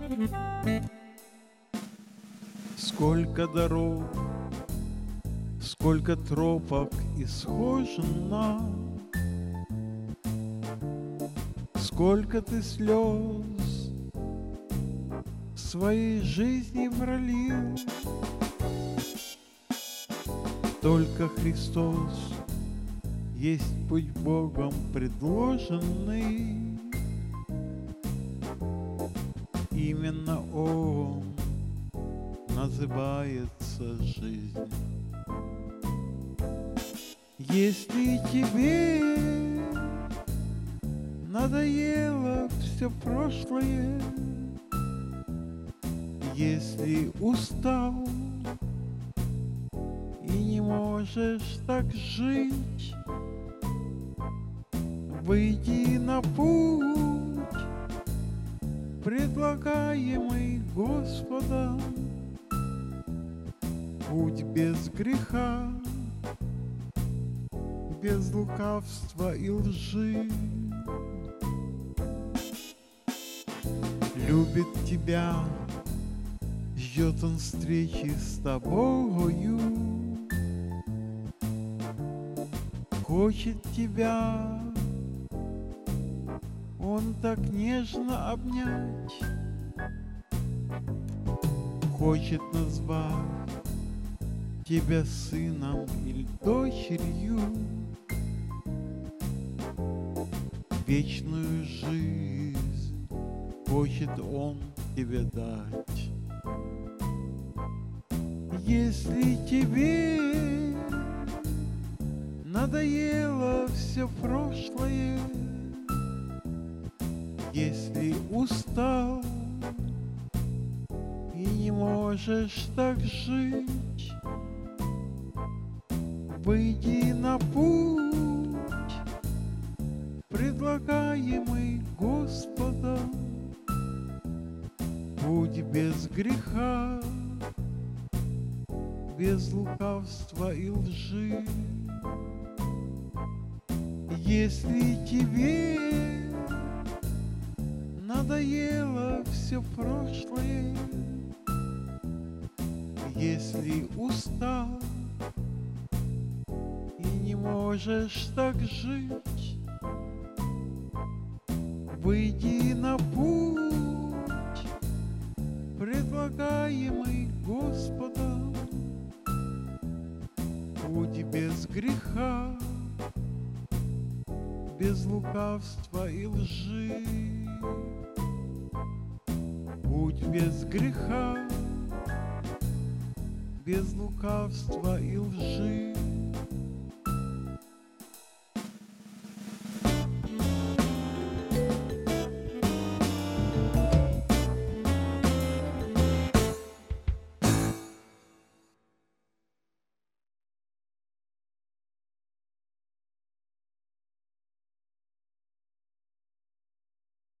Сколько дорог, сколько тропок исхожено, сколько ты слез в своей жизни пролил. Только Христос есть путь Богом предложенный. Именно Он называется жизнь. Если тебе надоело все прошлое, если устал и не можешь так жить, выйди на путь, предлагаемый Господом. Путь без греха, без лукавства и лжи. Любит тебя, ждет Он встречи с тобою. Хочет тебя Он так нежно обнять, хочет назвать тебя сыном или дочерью. Вечную жизнь хочет Он тебе дать. Если тебе надоело все прошлое, если устал и не можешь так жить, выйди на путь, предлагаемый Господом. Путь без греха, без лукавства и лжи. Если тебе надоело все прошлое, если устал и не можешь так жить, выйди на путь, предлагаемый Господом. Путь без греха, без лукавства и лжи. Путь без греха, без лукавства и лжи.